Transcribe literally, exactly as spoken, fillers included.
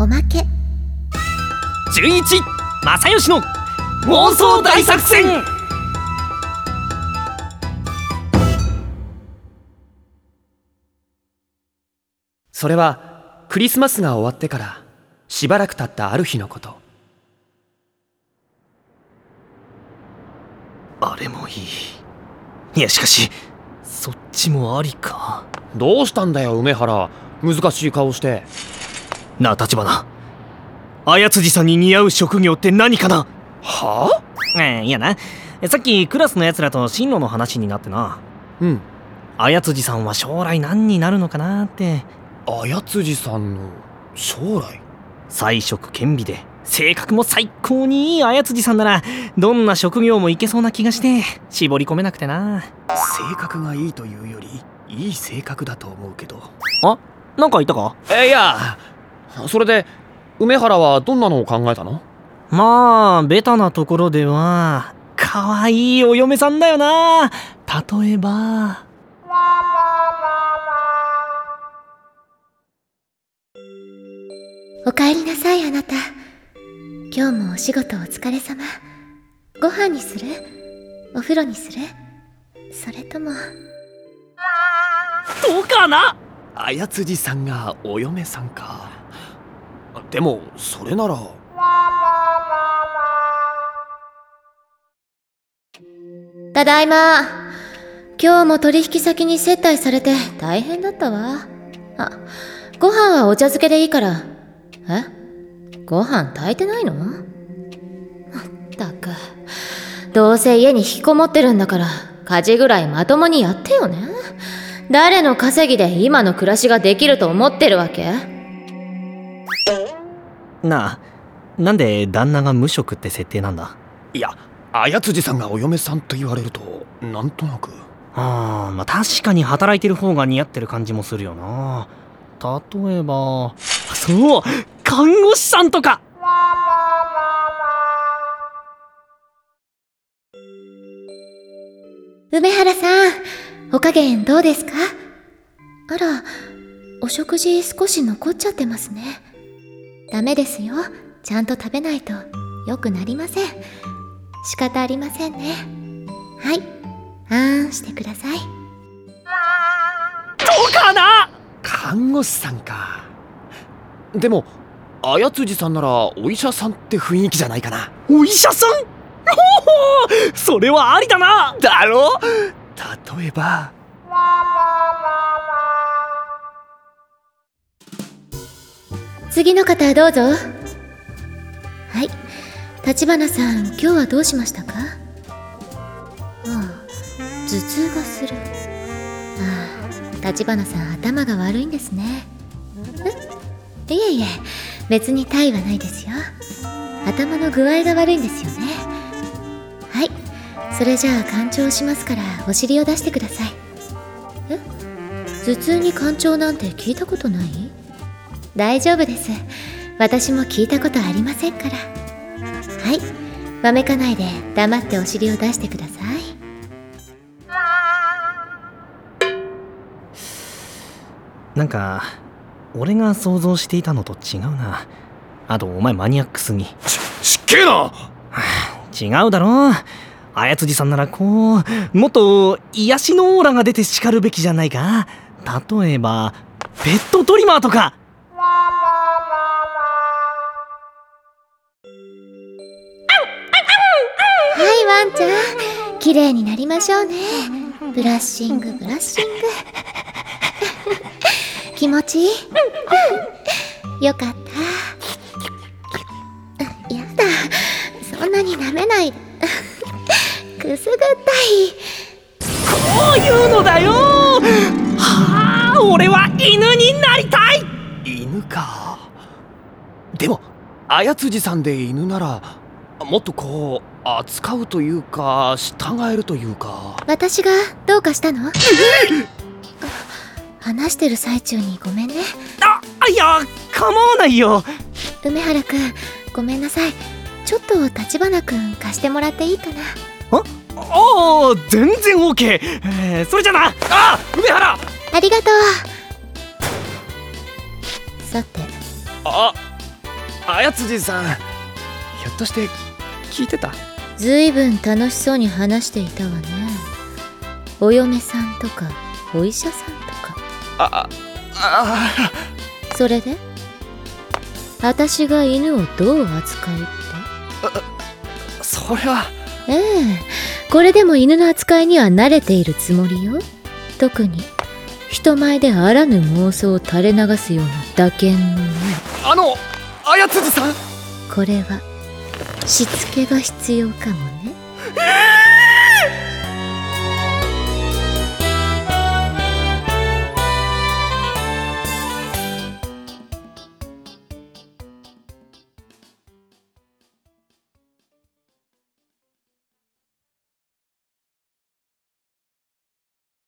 おまけ。 純一正義の妄想大作戦。 それはクリスマスが終わってからしばらく経ったある日のこと。 あれもいい。いやしかしそっちもありか。 どうしたんだよ梅原、難しい顔して。 なあ橘、綾辻さんに似合う職業って何かな。 はあ、えー、いやな、さっきクラスのやつらと進路の話になってな。 うん。 綾辻さんは将来何になるのかなって。 綾辻さんの将来？ 才色兼備で性格も最高にいい綾辻さんならどんな職業もいけそうな気がして絞り込めなくてな。 性格がいいというよりいい性格だと思うけど。 あ、なんか言ったか？ えいや、それで梅原はどんなのを考えたの？ まあベタなところでは可愛いお嫁さんだよな。例えばおかえりなさいあなた。今日もお仕事お疲れ様。ご飯にする？お風呂にする？それとも。 どうかな？ 綾辻さんがお嫁さんか。でもそれなら。 ただいま。今日も取引先に接待されて大変だったわ。あ、ご飯はお茶漬けでいいから。え？ご飯炊いてないの？まったく、どうせ家に引きこもってるんだから家事ぐらいまともにやってよね。誰の稼ぎで今の暮らしができると思ってるわけ？ なあ、なんで旦那が無職って設定なんだ？ いや、綾辻さんがお嫁さんと言われるとなんとなく。 ああ、まあ確かに働いてる方が似合ってる感じもするよな。例えばそう、看護師さんとか。 梅原さん、お加減どうですか？あら、お食事少し残っちゃってますね。ダメですよ。ちゃんと食べないと良くなりません。仕方ありませんね。はい、あーんしてください。 どうかな？ 看護師さんか。でも綾辻さんならお医者さんって雰囲気じゃないかな。 お医者さん？ほほ、それはありだな。 だろ？例えば。 次の方どうぞ。はい、橘さん、今日はどうしましたか？ああ、頭痛がする。ああ、橘さん頭が悪いんですね。え？いえいえ、別に大はないですよ。頭の具合が悪いんですよね。はい、それじゃあ肝腸しますからお尻を出してください。え？頭痛に肝腸なんて聞いたことない？大丈夫です。私も聞いたことありませんから。はい、わめかないで黙ってお尻を出してください。 なんか俺が想像していたのと違うな。あとお前マニアックすぎ。 ちっけえな。 違うだろ。綾辻さんならこうもっと癒しのオーラが出て叱るべきじゃないか。例えばペットトリマーとか。 はいワンちゃん、綺麗になりましょうね。ブラッシングブラッシング気持ちいい？よかった。やだ、そんなに舐めないでくすぐったい。 こういうのだよ。はあ、俺は犬になりたい。 犬か。でも綾辻さんで犬ならもっとこう扱うというか従えるというか。 私がどうかしたの？話してる最中にごめんね。 あ、いや構わないよ。 梅原くん、ごめんなさい。ちょっと橘くん貸してもらっていいかな？ あああ、全然 OK、えー、それじゃな。あ、梅原ありがとう。さて、 あ、 綾辻さん、ひょっとして聞いてた？ ずいぶん楽しそうに話していたわね。お嫁さんとかお医者さんとか。 あああ。 それで私が犬をどう扱うって？ そりゃ。 ええ、これでも犬の扱いには慣れているつもりよ。特に人前であらぬ妄想を垂れ流すような打鍵のない。 あの綾辻さん、 これはしつけが必要かもね。